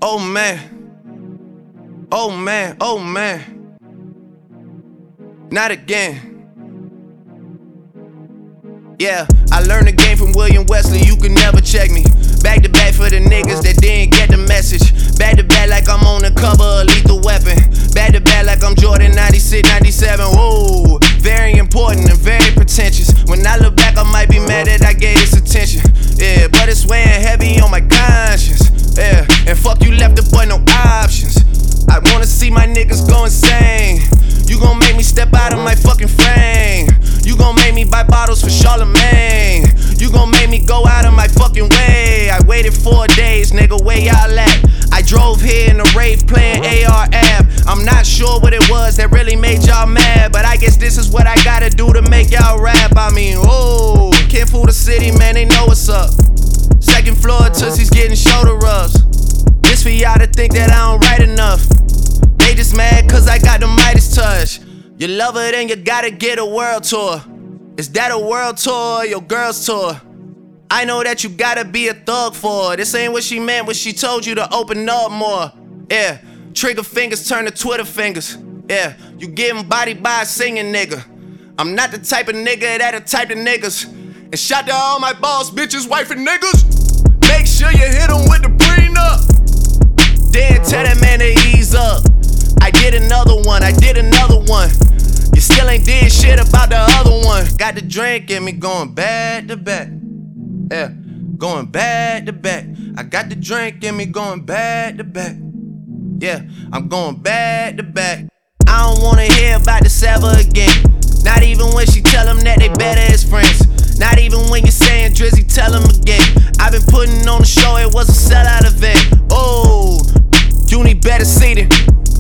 Oh man. Oh man, oh man. Not again. Yeah, I learned the game from William Wesley, you can never check me. Back to back for the niggas that didn't get the message. Back to back like I'm on the cover of Lethal Weapon. Back to back like I'm Jordan 96, 97. Whoa, very important and very pretentious. When I look back, I might be mad that I gave this attention. Yeah, but it's weighing heavy on my conscience. Yeah, and fuck you left the boy no options. I wanna see my niggas go insane. You gon' make me step out of my fucking frame. You gon' make me buy bottles for Charlemagne. You gon' make me go out of my fucking way. I waited 4 days, nigga, where y'all at? I drove here in a rave playing AR-AB. I'm not sure what it was that really made y'all mad, but I guess this is what I gotta do to make y'all rap. I mean, oh, can't fool the city, man, they know what's up. Second floor, Tootsie's getting shoulder rubs. This for y'all to think that I don't write enough. They just mad cause I got the Midas touch. You love her, then you gotta get a world tour. Is that a world tour or your girl's tour? I know that you gotta be a thug for her. This ain't what she meant when she told you to open up more. Yeah, trigger fingers turn to Twitter fingers. Yeah, you getting bodied by a singing nigga. I'm not the type of nigga that'll type of niggas. And shout to all my boss bitches, wife and niggas. Make sure you hit them with the prenup. Then tell that man to ease up. I did another one, I did another one. You still ain't did shit about the other one. Got the drink in me going back to back. Yeah, going back to back. I got the drink in me going back to back. Yeah, I'm going back to back. I don't wanna hear about this ever again. Not even when she tell them that they better as friends. Not even when you're saying Drizzy, tell them again. I've been putting on the show, it was a sellout event. Oh, you need better seating.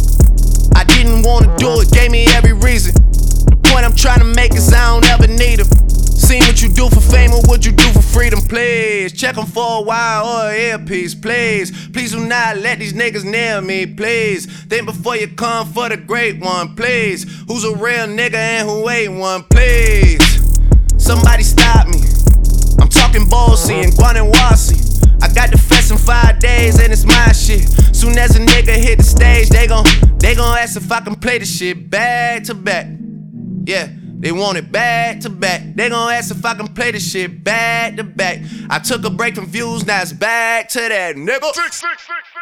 I didn't wanna do it, gave me every reason. The point I'm trying to make is I don't ever need them. Seen what you do for fame or what you do for freedom, please. Check them for a while or an earpiece, please. Please do not let these niggas near me, please. Think before you come for the great one, please. Who's a real nigga and who ain't one, please. Somebody stop me. I'm talking Bossy and Guanawasi. I got the fest in 5 days and it's my shit. Soon as a nigga hit the stage, they gon' ask if I can play the shit back to back. Yeah, they want it back to back. They gon' ask if I can play the shit back to back. I took a break from views, now it's back to that, nigga.